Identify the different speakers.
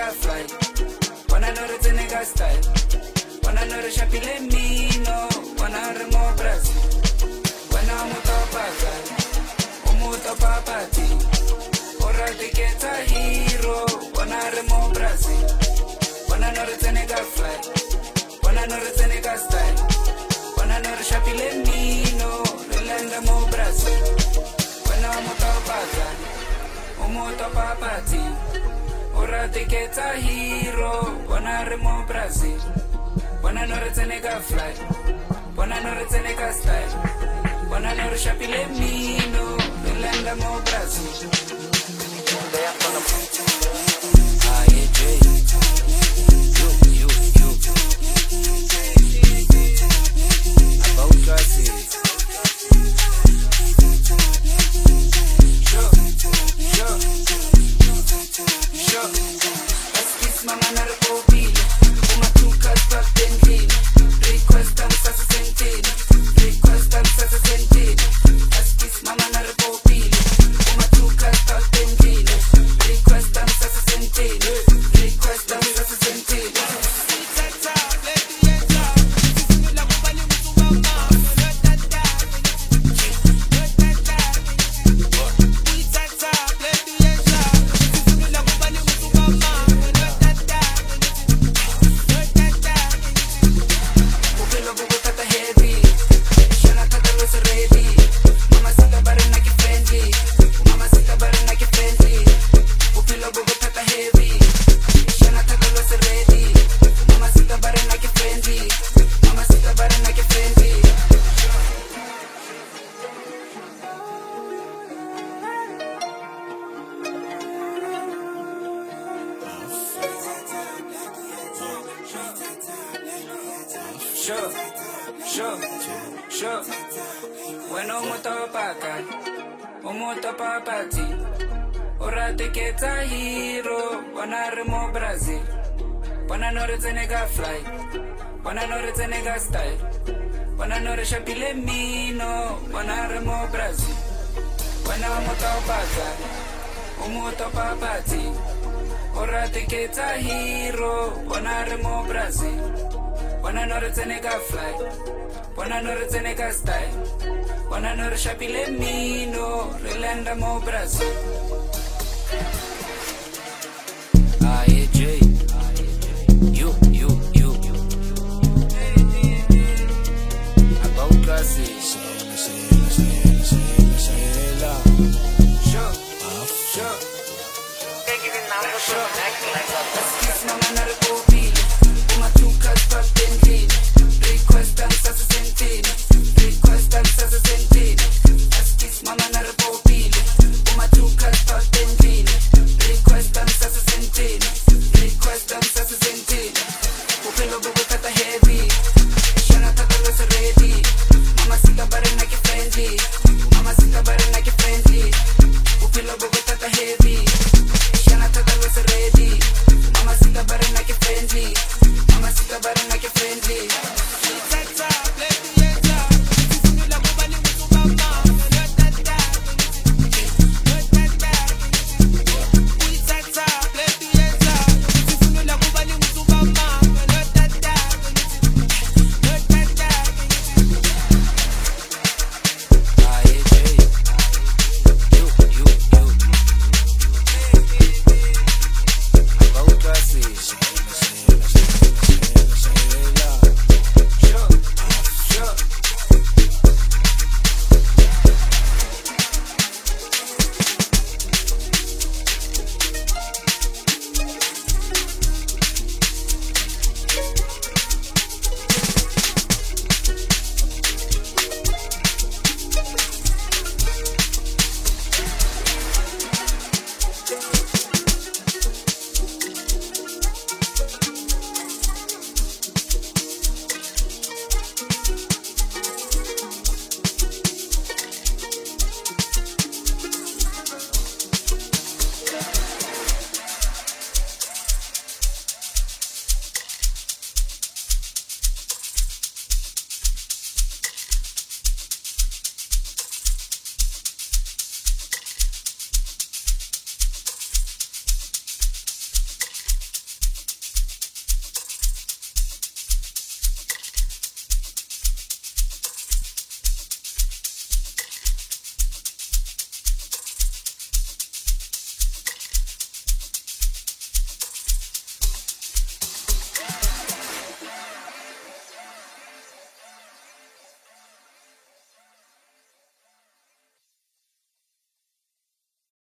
Speaker 1: fly. Wanna know the nigga style. Wanna know the shapile mino. Wanna remo Brazil. Wanna muto pagal. Umuto papati. Ora te get a hero. Wanna remo Brazil. Wanna know the nigga fly. Wanna know the nigga style. Wanna know the shapile mino. Relanda mo Brazil. Wanna muto pagal. Umuto papati. Ora te get a hero. Wanna remo Brazil. Wanna know the nigga fly. Wanna know the nigga style. Wanna know the shapile mino. Relanda mo Brazil. Ah, yeah, Jay. You. About Brazil. Sure. Let's kiss mama na repobile. Umatuka stop tendini. Request and sasa sentini. Request and sasa sentini. Let's kiss mama na repobile. Umatuka stop tendini. Request and sasa sentini. Request and sasa sentini. Sure. When umuto papati. Ora te get a hero. Wanna remo Brazil. Wanna know the nigga fly. Wanna know the nigga style. Wanna know the shapile mino. Wanna remo Brazil. Wanna umuto papati. Ora te get a hero. Wanna remo Brazil. Wanna know the nigga fly. Wanna know the nigga style. Wanna know the shapile mino. Relanda mo Brazil.